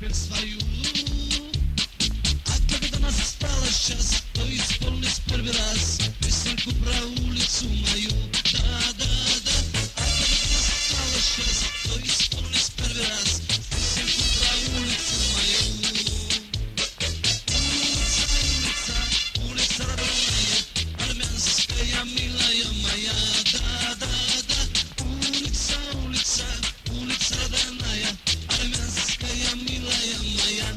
теперь свою. А когда нас осталось час, то исполнись первый раз песенку про улицу мою. Да-да-да. А когда нас осталось час, то исполнись первый раз песенку про улицу мою. Улица родная, армянская, милая моя. Да-да-да. Улица родная, армянская, милая моя.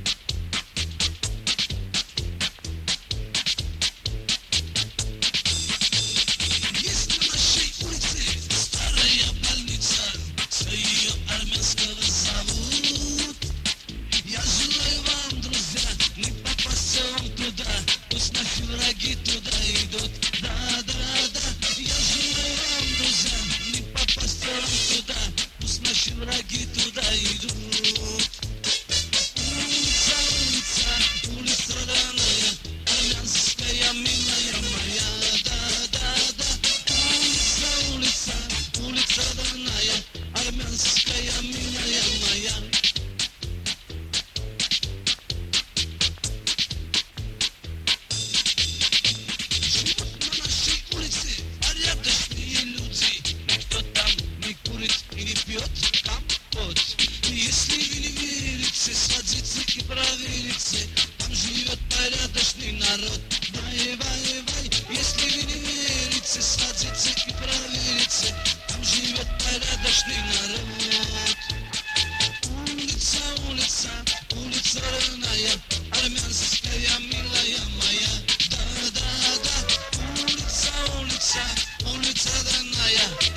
Есть на нашей улице старая больница, все ее армянского зовут. Я желаю вам, друзья, не попасться вам туда, пусть наши враги туда идут. Да-да-да. Я желаю вам, друзья, не попасться вам туда, пусть наши враги туда идут. Улица родная, армянская, милая моя. Да-да-да. Улица родная, армянская, милая моя. Живут на нашей улице порядочные люди, никто там не курит и не пьет компот. Если вы не верите, сходите и проверите, там живет порядочный народ. Вай-вай-вай. Если вы не верите, сходите и проверите, там живет порядочный народ. Улица родная, армянская, милая моя. Да-да-да. Улица родная,